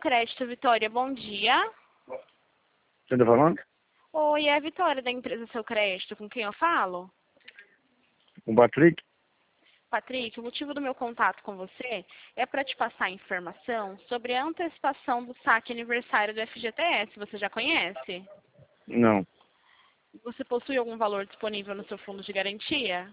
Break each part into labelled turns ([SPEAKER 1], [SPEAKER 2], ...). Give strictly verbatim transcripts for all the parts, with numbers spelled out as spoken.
[SPEAKER 1] Crédito, Vitória, bom dia.
[SPEAKER 2] Você tá falando?
[SPEAKER 1] Oi, é a Vitória da empresa Seu Crédito, com quem eu falo?
[SPEAKER 2] Com o Patrick?
[SPEAKER 1] Patrick, o motivo do meu contato com você é para te passar informação sobre a antecipação do saque aniversário do F G T S. Você já conhece?
[SPEAKER 2] Não.
[SPEAKER 1] Você possui algum valor disponível no seu fundo de garantia?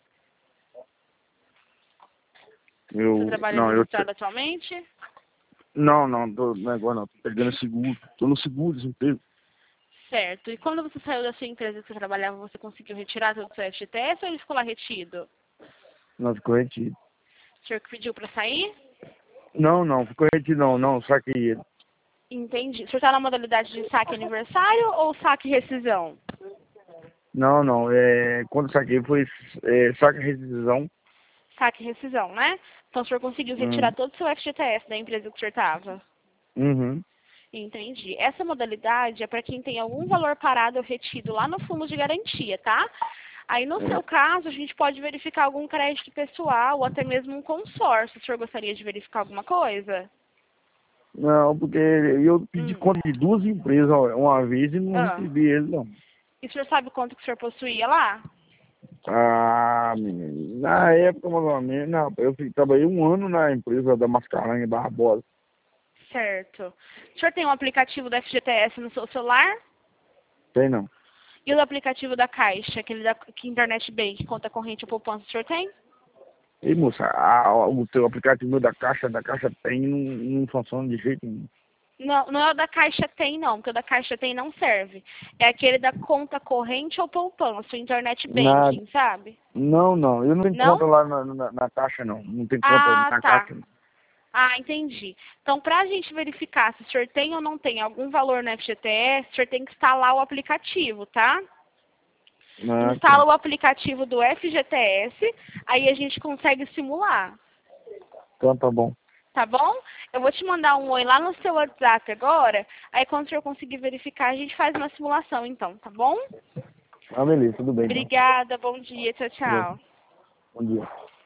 [SPEAKER 2] Eu,
[SPEAKER 1] Você trabalha
[SPEAKER 2] não, eu,
[SPEAKER 1] registrado atualmente?
[SPEAKER 2] não, não, tô, não é agora não, tô pegando seguro, tô no seguro, desemprego.
[SPEAKER 1] Certo. E quando você saiu da sua empresa que você trabalhava, você conseguiu retirar todo o seu F G T S ou ele ficou lá retido?
[SPEAKER 2] Não, ficou retido.
[SPEAKER 1] O senhor que pediu para sair?
[SPEAKER 2] Não, não, ficou retido não, não, saquei ele.
[SPEAKER 1] Entendi. O senhor está na modalidade de saque aniversário ou saque rescisão?
[SPEAKER 2] Não, não, é, quando saquei foi é, saque rescisão.
[SPEAKER 1] Saque rescisão, né? Então o senhor conseguiu retirar
[SPEAKER 2] Hum,
[SPEAKER 1] todo o seu F G T S da empresa que o senhor estava?
[SPEAKER 2] uhum.
[SPEAKER 1] Entendi. Essa modalidade é para quem tem algum valor parado ou retido lá no fundo de garantia, tá? Aí, no
[SPEAKER 2] É.
[SPEAKER 1] seu caso, a gente pode verificar algum crédito pessoal ou até mesmo um consórcio. O senhor gostaria de verificar alguma coisa?
[SPEAKER 2] Não, porque eu pedi
[SPEAKER 1] Hum.
[SPEAKER 2] conta de duas empresas ó, uma vez e não
[SPEAKER 1] Ah.
[SPEAKER 2] recebi ele não.
[SPEAKER 1] E o senhor sabe quanto que o senhor possuía lá?
[SPEAKER 2] Ah, menino, na época, mais ou menos, não, eu fui- trabalhei um ano na empresa da Mascarenhas Barbosa.
[SPEAKER 1] Certo. O senhor tem um aplicativo da F G T S no seu celular?
[SPEAKER 2] Tem não.
[SPEAKER 1] E o aplicativo da Caixa, aquele da que Internet Bank, conta corrente ou poupança, o senhor tem?
[SPEAKER 2] Ei, moça, a- o teu aplicativo da Caixa, da Caixa tem, não, não funciona de jeito nenhum.
[SPEAKER 1] Não, não é o da Caixa Tem, não, porque o da Caixa Tem não serve. É aquele da conta corrente ou poupança, o Internet
[SPEAKER 2] Nada.
[SPEAKER 1] Banking, sabe?
[SPEAKER 2] Não, não, eu não tenho conta
[SPEAKER 1] Não?
[SPEAKER 2] lá na, na, na Caixa, não. Não tem conta
[SPEAKER 1] Ah,
[SPEAKER 2] na
[SPEAKER 1] tá.
[SPEAKER 2] Caixa, não.
[SPEAKER 1] Ah, entendi. Então, para a gente verificar se o senhor tem ou não tem algum valor no F G T S, o senhor tem que instalar o aplicativo, tá?
[SPEAKER 2] Ah,
[SPEAKER 1] Instala
[SPEAKER 2] tá.
[SPEAKER 1] o aplicativo do F G T S, aí a gente consegue simular.
[SPEAKER 2] Então tá bom.
[SPEAKER 1] Tá bom? Eu vou te mandar um oi lá no seu WhatsApp agora. Aí quando o senhor conseguir verificar, a gente faz uma simulação então, tá bom?
[SPEAKER 2] Ah, beleza, tudo bem, então.
[SPEAKER 1] Obrigada, bom dia, tchau,
[SPEAKER 2] Beleza.
[SPEAKER 1] tchau.
[SPEAKER 2] Bom dia.